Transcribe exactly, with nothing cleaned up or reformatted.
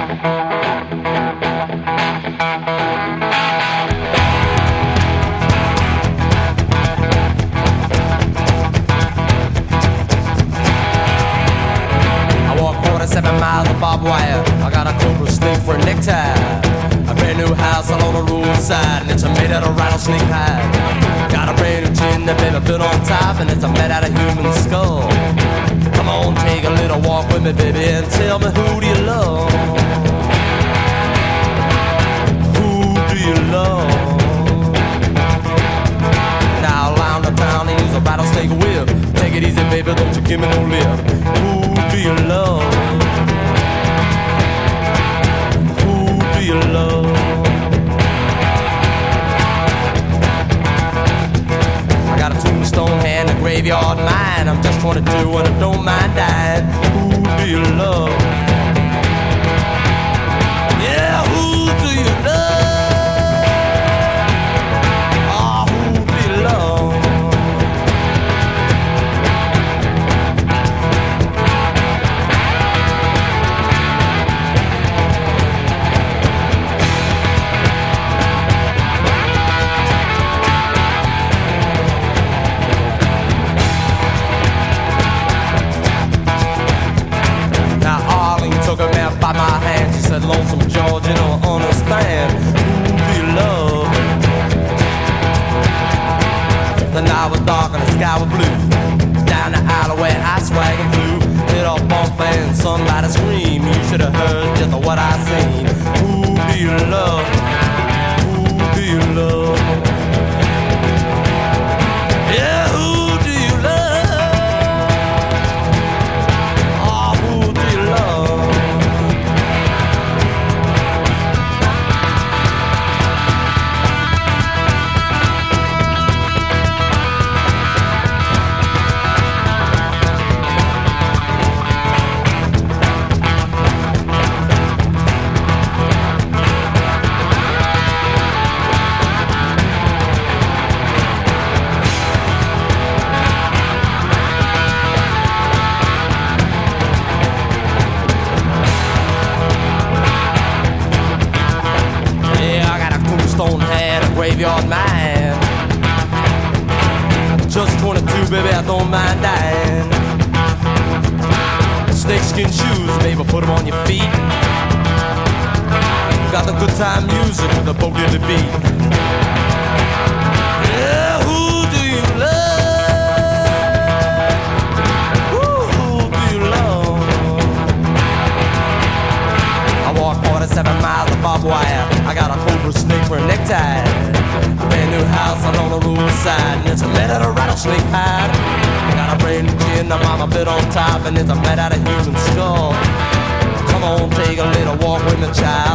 Seven miles of barbed wire. I got a cobra snake for a necktie. A brand new house along the roadside, and it's made out of rattlesnake hide. Got a brand new chin that baby built on top, and it's made out of human skull. Come on, take a little walk with me, baby, and tell me, who do you love? Who do you love? Now around the town, they use a rattlesnake whip. Take it easy, baby, don't you give me no lip. Who do you love? You love. I got a tombstone and a graveyard mind. I'm just twenty-two and I don't mind dying. Who do you love? Yeah, who do you love? Oh, who do you love? By my hand, she said, Lonesome George, you don't understand. Who do you love? The night was dark and the sky was blue. Down the alleyway I swag and flew. Hit off bump and somebody scream. You should have heard just what I seen. Who do you love? Who do you love? Yeah, who do you love? Oh, who do you love? Graveyard man. Just twenty-two, baby, I don't mind dying. Snakeskin shoes, baby, put them on your feet. Got the good time music with the boogie to beat. Yeah, who do you love? Ooh, who do you love? I walk forty-seven miles of barbed wire. I got a cobra snake for a necktie. Brand new house along the roadside, and it's made out of rattlesnake hide. Got a brand new chin, the mama bit on top, and it's made out of human skull. Come on, take a little walk with me, child.